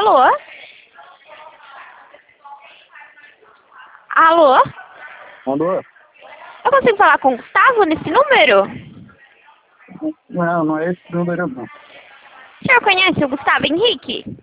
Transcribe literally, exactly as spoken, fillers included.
Alô? Alô? Alô? Eu consigo falar com o Gustavo nesse número? Não, não é esse número não. O senhor conhece o Gustavo Henrique?